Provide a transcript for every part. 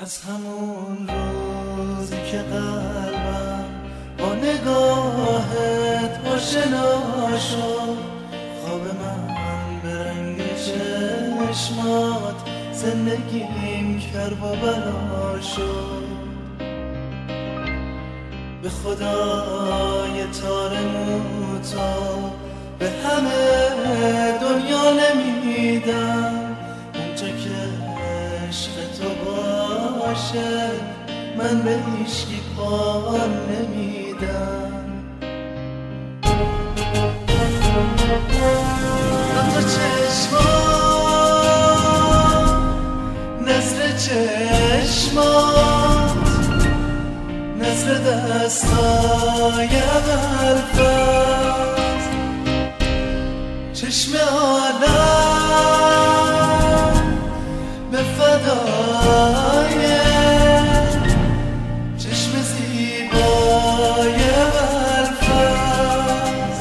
از همون روزی که قلبم با نگاهت آشنا شد، خواب من به رنگ چشمات زندگیم کرد و بلا شد. به خدای تار موتا به همه دنیا نمیدم، اونجا که عشق تو باشه من به هیچکی پا نمیدم. دوتا چشمات نظر چشمات نظر دستای قلبت، چشم آدم به فدای چشم زیبای قلبت.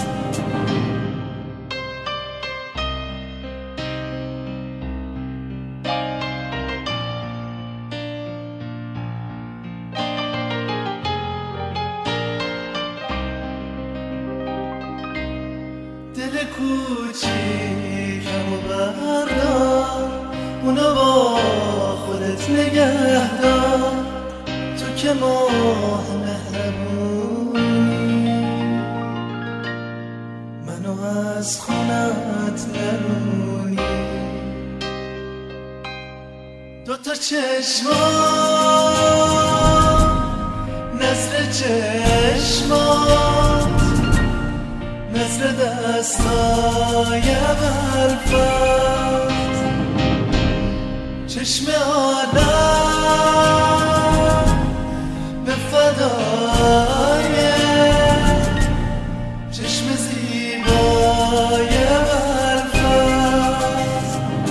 دل کوچیکم و بردار، اونو با خودت نگه دار، تو که ماه مهربونی منو از خونت نرونی. دوتا چشمان نظر چشمان نظر دستای قلبت، چشم آدم به فدای چشم زیبای قلبت.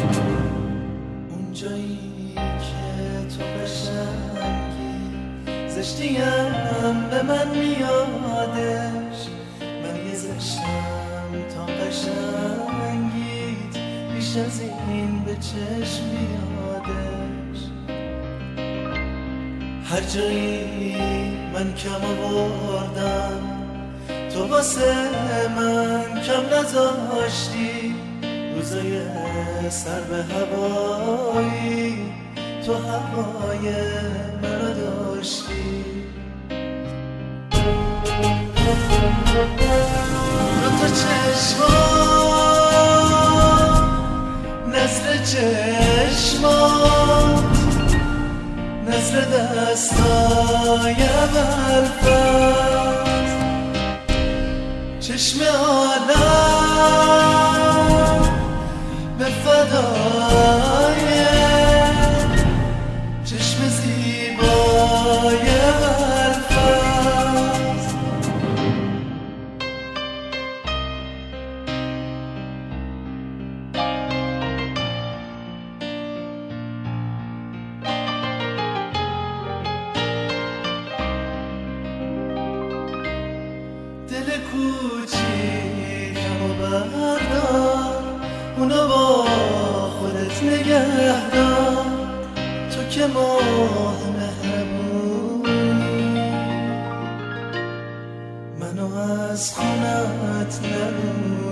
اونجایی که تو قشنگی زشتیم به من میادش، من یه زشتم تا قشنگیت بیش از این به چشم میادش. هر جایی من کم آوردم تو واسه من کم نذاشتی، روزای سر به هوایی تو هوای منو داشتی. دوتا چشمان نظر چشمان نظر دستای قلبت، چشم آدم به فدای چشم زیبای قلبت. دل کوچیکم و بردار، اونو با خودت نگه دار، تو که ماه مهربونی منو از خونت نرونی.